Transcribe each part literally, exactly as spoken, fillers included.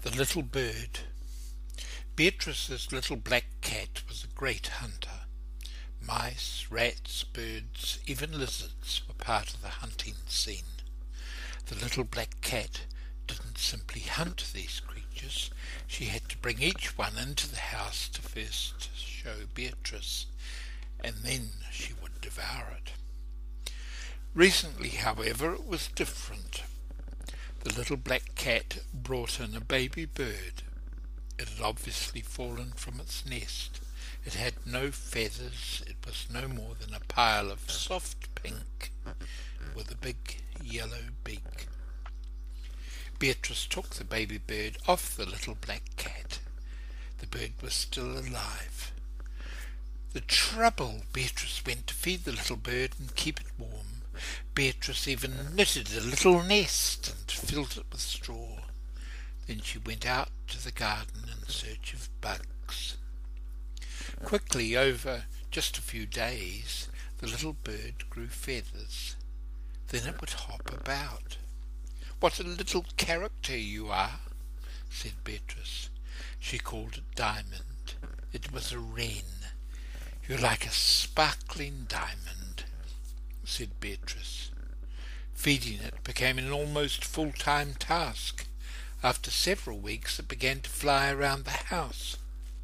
The Little Bird. Beatrice's little black cat was a great hunter. Mice, rats, birds, even lizards were part of the hunting scene. The little black cat didn't simply hunt these creatures. She had to bring each one into the house to first show Beatrice, and then she would devour it. Recently, however, it was different. The little black cat brought in a baby bird. It had obviously fallen from its nest. It had no feathers. It was no more than a pile of soft pink with a big yellow beak. Beatrice took the baby bird off the little black cat. The bird was still alive. The trouble! Beatrice went to feed the little bird and keep it warm. Beatrice even knitted a little nest and filled it with straw. Then she went out to the garden in search of bugs. Quickly, over just a few days, the little bird grew feathers. Then it would hop about. "What a little character you are," said Beatrice. She called it Diamond. It was a wren. "You're like a sparkling diamond," said Beatrice. Feeding it became an almost full-time task. After several weeks it began to fly around the house.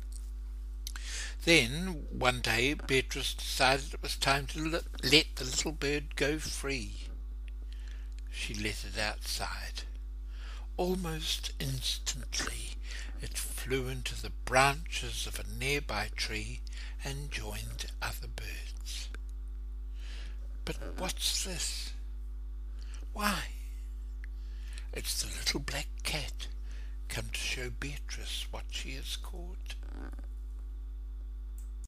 Then, one day, Beatrice decided it was time to let the little bird go free. She let it outside. Almost instantly it flew into the branches of a nearby tree and joined other birds. But what's this? Why, it's the little black cat come to show Beatrice what she has caught.